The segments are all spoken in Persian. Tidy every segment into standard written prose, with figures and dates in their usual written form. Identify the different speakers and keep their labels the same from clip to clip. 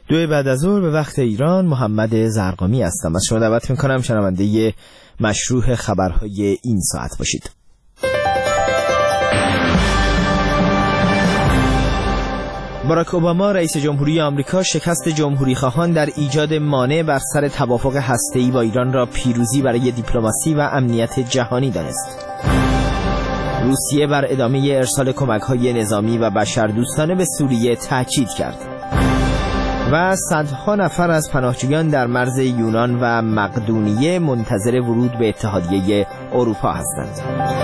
Speaker 1: 2 بعد از ظهر به وقت ایران. محمد زرقامی هستم. از شما دعوت میکنم شنونده مشروح خبرهای این ساعت باشید. باراک اوباما رئیس جمهوری آمریکا شکست جمهوری‌خواهان در ایجاد مانع بر سر توافق هسته‌ای با ایران را پیروزی برای دیپلماسی و امنیت جهانی دانست. روسیه بر ادامه ارسال کمک‌های نظامی و بشردوستانه به سوریه تاکید کرد. و صدها نفر از پناهجویان در مرز یونان و مقدونیه منتظر ورود به اتحادیه اروپا هستند.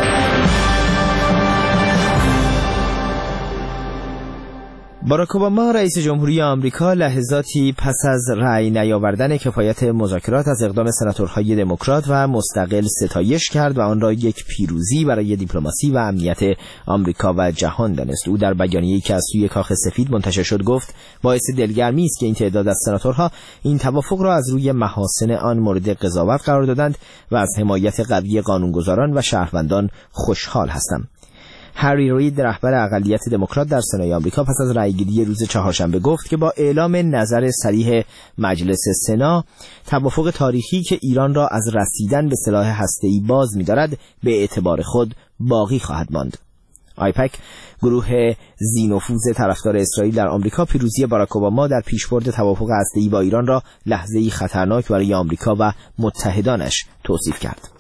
Speaker 1: باراک اوباما رئیس جمهوری آمریکا لحظاتی پس از رأی نیاوردن کفایت مذاکرات از اقدام سناتورهای دموکرات و مستقل ستایش کرد و آن را یک پیروزی برای دیپلماسی و امنیت آمریکا و جهان دانست. او در بیانیه‌ای که از سوی کاخ سفید منتشر شد گفت باعث دلگرمی است که این تعداد از سناتورها این توافق را از روی محاسن آن مورد قضاوت قرار دادند و از حمایت قوی قانونگذاران و شهروندان خوشحال هستم. هری رید رهبر اقلیت دموکرات در سنای آمریکا پس از رأیگیری روز چهارشنبه گفت که با اعلام نظر صریح مجلس سنا توافق تاریخی که ایران را از رسیدن به سلاح هسته‌ای باز می‌دارد به اعتبار خود باقی خواهد ماند. آیپک، گروه ذی‌نفوذ طرفدار اسرائیل در آمریکا، پیروزی باراک اوباما در پیشبرد توافق هسته‌ای با ایران را لحظه‌ای خطرناک برای آمریکا و متحدانش توصیف کرد.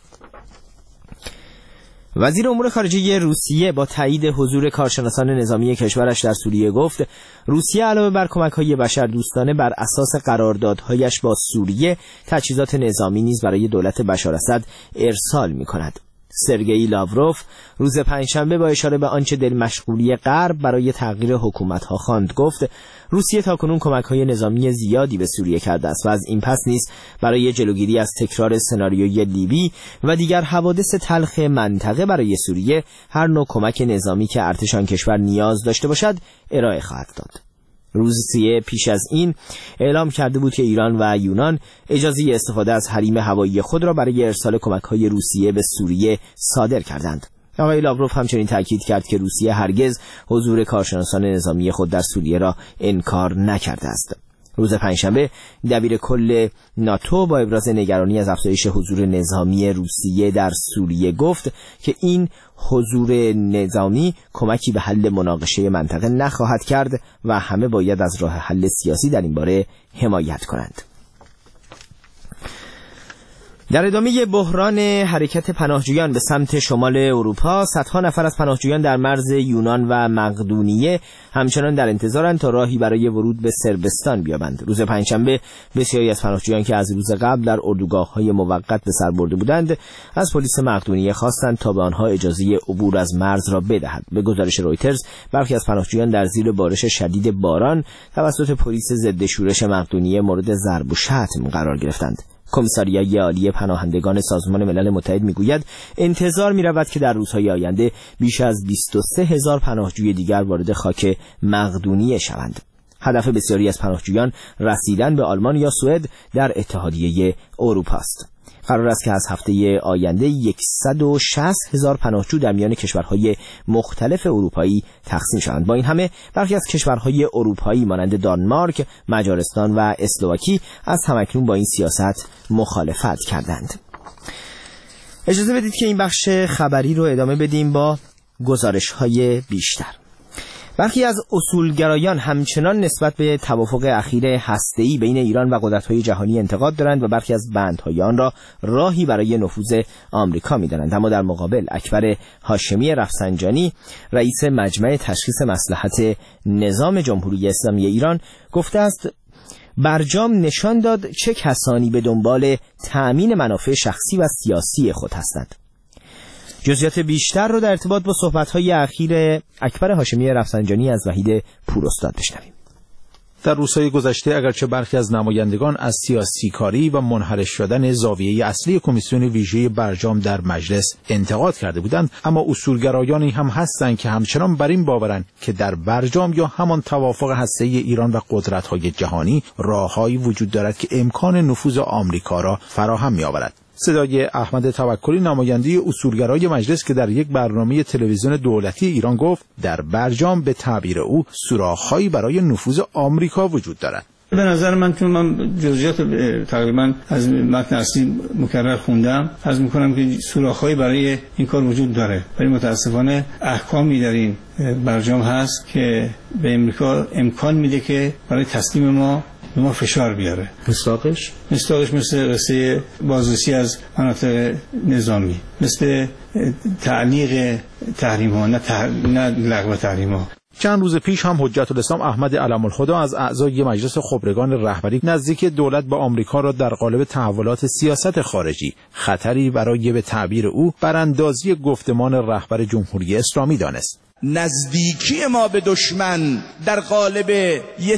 Speaker 1: وزیر امور خارجه روسیه با تایید حضور کارشناسان نظامی کشورش در سوریه گفت روسیه علاوه بر کمک‌های بشردوستانه بر اساس قراردادهایش با سوریه تجهیزات نظامی نیز برای دولت بشار اسد ارسال می‌کند. سرگئی لاوروف روز پنجشنبه با اشاره به آنچه دلمشغولی غرب برای تغییر حکومت‌ها خواند گفت روسیه تاکنون کمک‌های نظامی زیادی به سوریه کرده است و از این پس نیز برای جلوگیری از تکرار سناریوی لیبی و دیگر حوادث تلخ منطقه برای سوریه هر نوع کمک نظامی که ارتش آن کشور نیاز داشته باشد ارائه خواهد داد. روسیه پیش از این اعلام کرده بود که ایران و یونان اجازه استفاده از حریم هوایی خود را برای ارسال کمک‌های روسیه به سوریه صادر کردند. آقای لاوروف همچنین تاکید کرد که روسیه هرگز حضور کارشناسان نظامی خود در سوریه را انکار نکرده است. روز پنجشنبه دبیر کل ناتو با ابراز نگرانی از افزایش حضور نظامی روسیه در سوریه گفت که این حضور نظامی کمکی به حل مناقشه منطقه نخواهد کرد و همه باید از راه حل سیاسی در این باره حمایت کنند. در ادامه بحران حرکت پناهجویان به سمت شمال اروپا، صدها نفر از پناهجویان در مرز یونان و مقدونیه همچنان در انتظارند تا راهی برای ورود به صربستان بیابند. روز پنجشنبه بسیاری از پناهجویان که از روز قبل در اردوگاه‌های موقت به سر برده بودند، از پلیس مقدونیه خواستند تا به آنها اجازه عبور از مرز را بدهد. به گزارش رویترز، برخی از پناهجویان در زیر بارش شدید باران توسط پلیس ضد شورش مقدونیه مورد ضرب و شتم قرار گرفتند. کمیساریای عالی پناهندگان سازمان ملل متحد میگوید انتظار می‌رود که در روزهای آینده بیش از 23,000 پناهجوی دیگر وارد خاک مقدونیه شوند. هدف بسیاری از پناهجویان رسیدن به آلمان یا سوئد در اتحادیه اروپا است. قرار است که از هفته آینده 160,000 پناهجو در میان کشورهای مختلف اروپایی تقسیم شوند. با این همه برخی از کشورهای اروپایی مانند دانمارک، مجارستان و اسلواکی از همکنون با این سیاست مخالفت کردند. اجازه بدید که این بخش خبری رو ادامه بدیم با گزارش‌های بیشتر. برخی از اصولگرایان همچنان نسبت به توافق اخیر هسته‌ای بین ایران و قدرت‌های جهانی انتقاد دارند و برخی از بندهای آن را راهی برای نفوذ آمریکا می‌دانند. اما در مقابل اکبر هاشمی رفسنجانی، رئیس مجمع تشخیص مصلحت نظام جمهوری اسلامی ایران، گفته است برجام نشان داد چه کسانی به دنبال تأمین منافع شخصی و سیاسی خود هستند. جزئیات بیشتر رو در ارتباط با صحبت‌های اخیر اکبر هاشمی رفسنجانی از وحید پوراستاد بشنویم.
Speaker 2: در روزهای گذشته اگرچه برخی از نمایندگان از سیاسی کاری و منحرف شدن زاویه اصلی کمیسیون ویژه برجام در مجلس انتقاد کرده بودند، اما اصولگرایانی هم هستند که همچنان بر این باورند که در برجام یا همان توافق هسته‌ای ایران و قدرت‌های جهانی راههایی وجود دارد که امکان نفوذ آمریکا را فراهم می‌آورد. صدای احمد توکلی، نماینده اصولگرای مجلس، که در یک برنامه تلویزیون دولتی ایران گفت در برجام به تعبیر او سوراخ‌هایی برای نفوذ آمریکا وجود دارد.
Speaker 3: به نظر من چون من جزئیات تقریبا از متن اصلی مکرر خوندم، عرض می‌کنم که سوراخ‌هایی برای این کار وجود داره، ولی متأسفانه احکامی در این برجام هست که به امریکا امکان میده که برای تسلیم ما به ما فشار بیاره.
Speaker 1: مصداقش
Speaker 3: مثل قصه بازرسی از مناطق نظامی، مثل تعلیق تحریم ها، نه لغو تحریم ها.
Speaker 2: چند روز پیش هم حجت الاسلام احمد علم الخدا از اعضای مجلس خبرگان رهبری نزدیک دولت با آمریکا را در قالب تحولات سیاست خارجی خطری برای به تعبیر او براندازی گفتمان رهبر جمهوری اسلامی دانست.
Speaker 4: نزدیکی ما به دشمن در قالب یه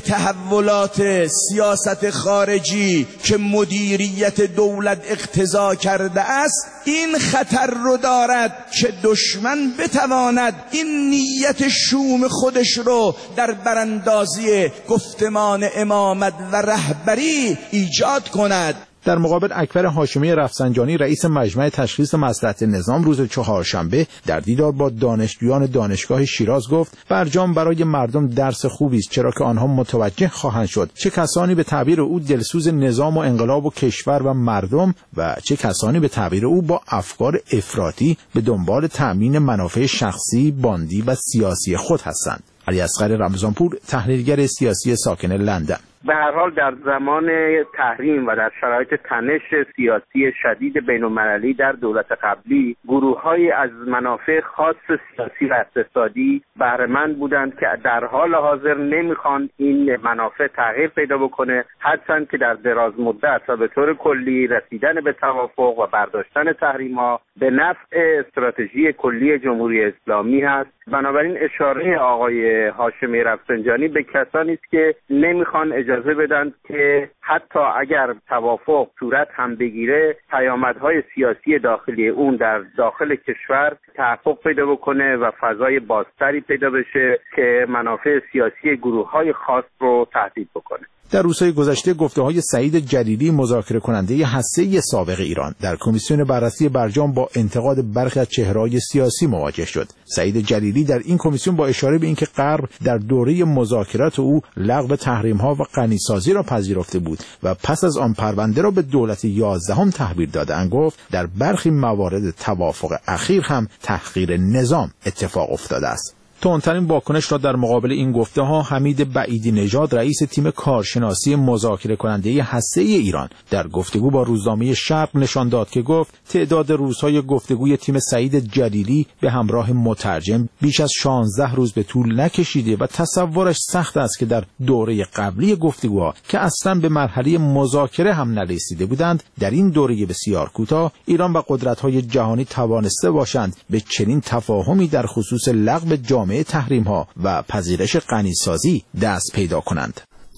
Speaker 4: تحولات سیاست خارجی که مدیریت دولت اقتضا کرده است، این خطر رو دارد که دشمن بتواند این نیت شوم خودش رو در براندازی گفتمان امامت و رهبری ایجاد کند.
Speaker 2: در مقابل اکبر هاشمی رفسنجانی رئیس مجمع تشخیص مصلحت نظام روز چهارشنبه در دیدار با دانشجویان دانشگاه شیراز گفت برجام برای مردم درس خوبی است، چرا که آنها متوجه خواهند شد چه کسانی به تعبیر او دلسوز نظام و انقلاب و کشور و مردم و چه کسانی به تعبیر او با افکار افراطی به دنبال تأمین منافع شخصی، باندی و سیاسی خود هستند. علی اصغر رمضانپور، تحلیلگر سیاسی ساکن لندن:
Speaker 5: به هر حال در زمان تحریم و در شرایط تنش سیاسی شدید بین‌المللی در دولت قبلی، گروه‌هایی از منافع خاص سیاسی و اقتصادی بهره‌مند بودند که در حال حاضر نمی‌خوان این منافع تغییر پیدا بکنه، هستند که در دراز مدت و به طور کلی رسیدن به توافق و برداشتن تحریم‌ها به نفع استراتژی کلی جمهوری اسلامی هست. بنابراین اشاره آقای هاشمی رفسنجانی به کسانی است که نمیخوان اجازه بدن که حتی اگر توافق صورت هم بگیره، پیامدهای سیاسی داخلی اون در داخل کشور تحقق پیدا بکنه و فضای بازتری پیدا بشه که منافع سیاسی گروه‌های خاص رو تهدید بکنه.
Speaker 2: در روزهای گذشته گفته‌های سعید جلیلی، مذاکره کننده هسته‌ای سابق ایران، در کمیسیون بررسی برجام با انتقاد برخی از چهره‌های سیاسی مواجه شد. سعید جلیلی در این کمیسیون با اشاره به اینکه غرب در دوره مذاکرات او لغو تحریم‌ها و غنیسازی را پذیرفته بود و پس از آن پرونده را به دولت 11 تحویل دادند، گفت در برخی موارد توافق اخیر هم تحقیر نظام اتفاق افتاده است. تندترین واکنش را در مقابل این گفته‌ها حمید بعیدی نژاد، رئیس تیم کارشناسی مذاکره کننده هسته‌ای ایران، در گفتگو با روزنامه شرق نشان داد که گفت تعداد روزهای گفتگوی تیم سعید جلیلی به همراه مترجم بیش از 16 روز به طول نکشیده و تصورش سخت است که در دوره قبلی گفتگوها که اصلا به مرحله مذاکره هم نرسیده بودند، در این دوره بسیار کوتاه ایران و قدرت‌های جهانی توانسته باشند به چنین تفاهمی در خصوص لغو جامع تحریم‌ها و پذیرش غنیسازی دست پیدا کنند.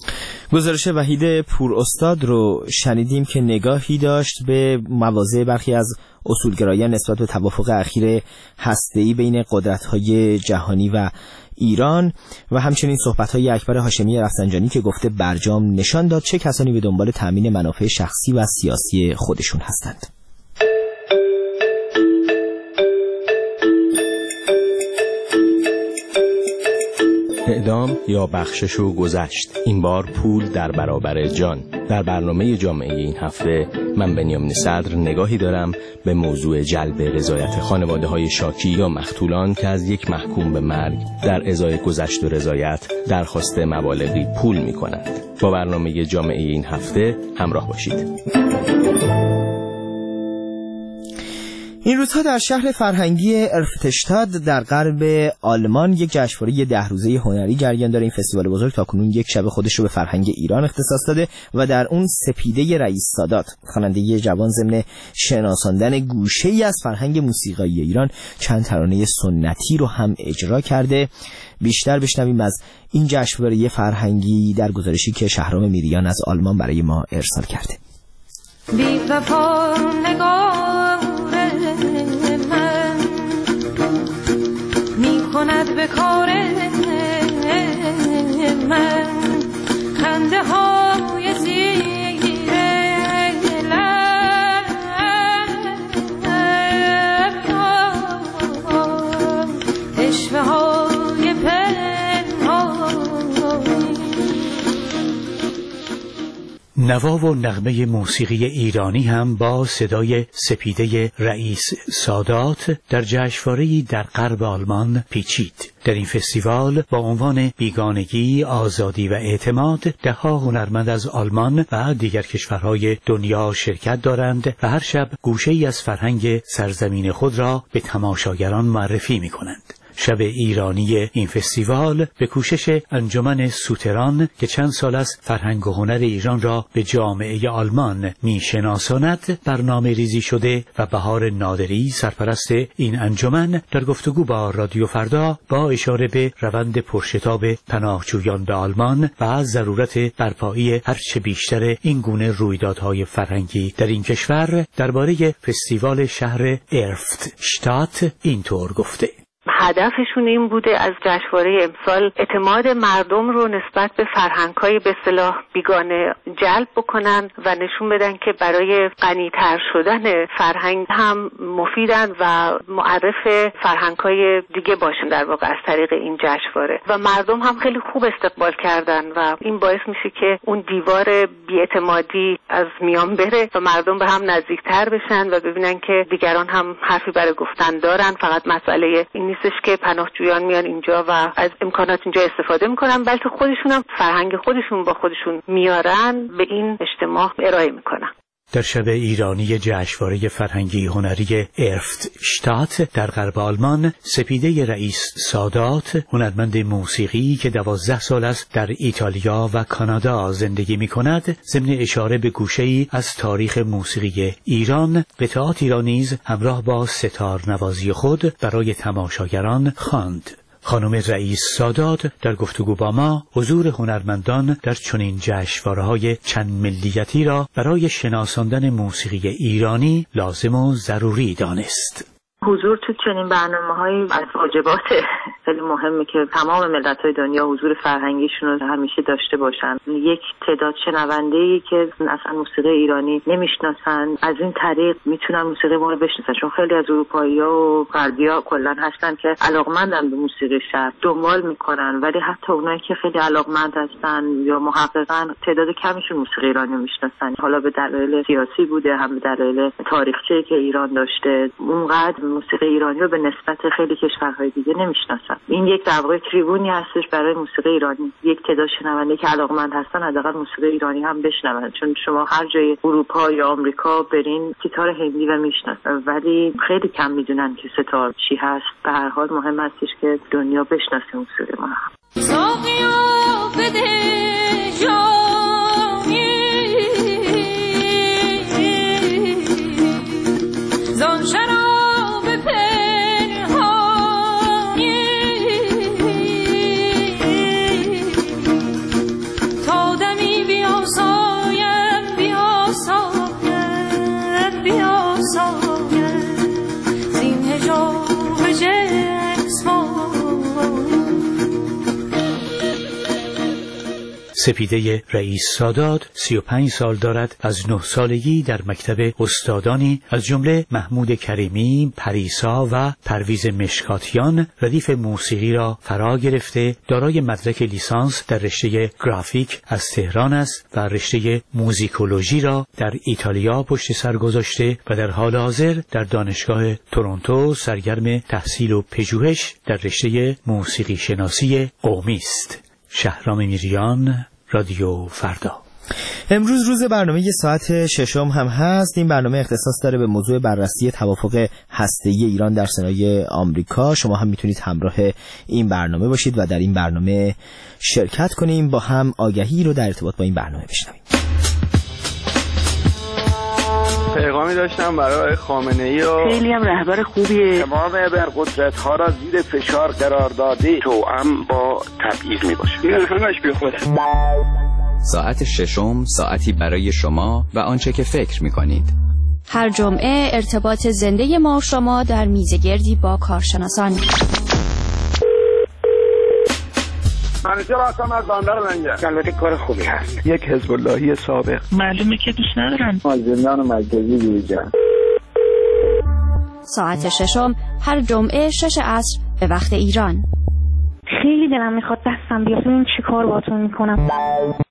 Speaker 1: گزارش وحید پوراستاد رو شنیدیم که نگاهی داشت به مواضع برخی از اصولگرایان نسبت به توافق اخیر هسته‌ای بین قدرت‌های جهانی و ایران و همچنین صحبت‌های اکبر هاشمی رفسنجانی که گفته برجام نشان داد چه کسانی به دنبال تامین منافع شخصی و سیاسی خودشون هستند.
Speaker 6: اعدام یا بخشش و گذشت، این بار پول در برابر جان. در برنامه جامعه این هفته من بنیامین صدر نگاهی دارم به موضوع جلب رضایت خانواده‌های شاکی یا مقتولان که از یک محکوم به مرگ در ازای گذشت و رضایت درخواست مبالغی پول می‌کنند. با برنامه جامعه این هفته همراه باشید.
Speaker 1: این روزها در شهر فرهنگی ارفتشتاد در غرب آلمان یک جشنواره 10 روزه هنری جریان داره. این فستیوال بزرگ تاکنون یک شب خودش رو به فرهنگ ایران اختصاص داده و در اون سپیده رئیس سادات، خواننده جوان، ضمن شناساندن گوشه‌ای از فرهنگ موسیقایی ایران چند ترانه سنتی رو هم اجرا کرده. بیشتر بشنویم از این جشنواره فرهنگی در گزارشی که شهرام میریان از آلمان برای ما ارسال کرده.
Speaker 7: بی وفا نگاه من می کند به کار من، خنده های زیر لب، اشوه های پنهانی.
Speaker 8: نوا و نغمه موسیقی ایرانی هم با صدای سپیده رئیس سادات در جشنواره‌ای در غرب آلمان پیچید. در این فستیوال با عنوان بیگانگی، آزادی و اعتماد ده‌ها هنرمند از آلمان و دیگر کشورهای دنیا شرکت دارند و هر شب گوشه‌ای از فرهنگ سرزمین خود را به تماشاگران معرفی می‌کنند. شب ایرانی این فستیوال به کوشش انجمن سوتران که چند سال است فرهنگ و هنر ایران را به جامعه آلمان میشناساند برنامه ریزی شده و بهار نادری سرپرست این انجمن در گفتگو با رادیو فردا با اشاره به روند پرشتاب پناهجویان به آلمان و ضرورت برپایی هرچه بیشتر این گونه رویدادهای فرهنگی در این کشور درباره فستیوال شهر ارفتشتات اینطور گفته:
Speaker 9: هدفشون این بوده از جشنواره امسال اعتماد مردم رو نسبت به فرهنگ‌های به اصطلاح بیگانه جلب بکنن و نشون بدن که برای غنی‌تر شدن فرهنگ هم مفیدن و معرف فرهنگ‌های دیگه باشن در واقع از طریق این جشنواره. و مردم هم خیلی خوب استقبال کردن و این باعث میشه که اون دیوار بی‌اعتمادی از میان بره و مردم به هم نزدیکتر بشن و ببینن که دیگران هم حرفی برای گفتن دارن. فقط مسئله این نیستش که پناهجویان میان اینجا و از امکانات اینجا استفاده میکنن، بلکه خودشون هم فرهنگ خودشون با خودشون میارن، به این اجتماع ارائه میکنن.
Speaker 8: در شب ایرانی جشنواره فرهنگی هنری ارفتشتات در غرب آلمان، سپیده رئیس سادات، هنرمند موسیقی که 12 سال است در ایتالیا و کانادا زندگی می‌کند، ضمن اشاره به گوشه‌ای از تاریخ موسیقی ایران، قطعاتی را نیز همراه با ستار نوازی خود برای تماشاگران خواند. خانم رئیس سادات در گفتگو با ما حضور هنرمندان در چنین جشنواره‌های چند ملیتی را برای شناساندن موسیقی ایرانی لازم و ضروری دانست.
Speaker 9: حضور تو چنین برنامه‌هایی از واجبات خیلی مهمه که تمام ملت‌های دنیا حضور فرهنگیشون رو همیشه داشته باشن. یک تعداد شنونده‌ای که اصلا موسیقی ایرانی نمیشناسن از این طریق میتونن موسیقی ما رو بشناسن، چون خیلی از اروپایی‌ها و غربی‌ها کلاً هستن که علاقمندن به موسیقی شرق، دنبال میکنن، ولی حتی اونایی که خیلی علاقمند هستن یا محققن تعداد کمیشون موسیقی ایرانی میشناسن. حالا به دلایل سیاسی بوده، هم به دلایل تاریخچه‌ای که ایران داشته، اونقدر موسیقی ایرانی رو به نسبت خیلی کشورهای دیگه نمیشناسن. این یک در واقع تریبونی هستش برای موسیقی ایرانی، یک تعداد شنونده که علاقمند هستن حداقل موسیقی ایرانی هم بشنون، چون شما هر جای اروپا یا آمریکا برین ستار هندی و میشناسن، ولی خیلی کم میدونن که ستار چی هست. به هر حال مهم هستش که دنیا بشناسه موسیقی ما.
Speaker 8: سپیده رئیس سادات 35 سال دارد. از 9 سالگی در مکتب استادانی از جمله محمود کریمی، پریسا و پرویز مشکاتیان ردیف موسیقی را فرا گرفته. دارای مدرک لیسانس در رشته گرافیک از تهران است و رشته موزیکولوژی را در ایتالیا پشت سر گذاشته و در حال حاضر در دانشگاه تورنتو سرگرم تحصیل و پژوهش در رشته موسیقی شناسی قومی است. شهرام میریان، رادیو فردا.
Speaker 1: امروز روز برنامه ساعت 6 هم هست. این برنامه اختصاص داره به موضوع بررسی توافق هسته‌ای ایران در سنای آمریکا. شما هم میتونید همراه این برنامه باشید و در این برنامه شرکت کنیم. با هم آگهی رو در ارتباط با این برنامه بشنویم.
Speaker 10: پیغامی داشتم برای خامنه‌ای و
Speaker 9: خیلی هم رهبر خوبیه.
Speaker 10: تمام ابرقدرت‌ها را زیر فشار قرار داده، توأم با تبعیض میباشه. این همش بی خوده.
Speaker 11: ساعت 6 ساعتی برای شما و آنچه که فکر می‌کنید.
Speaker 12: هر جمعه ارتباط زنده ما و شما در میزگردی با کارشناسان.
Speaker 10: منیجر هستم از بندر لنگر. البته کار خوبی هست. یک حزب اللهی سابق.
Speaker 13: معلومه که دوست ندارن.
Speaker 10: زندان مرکزی دیویژن.
Speaker 12: ساعت 6 هر جمعه 6 عصر به وقت ایران.
Speaker 13: خیلی دلم میخواد دستم بیاد، ببین چی کار باهاتون میکنم.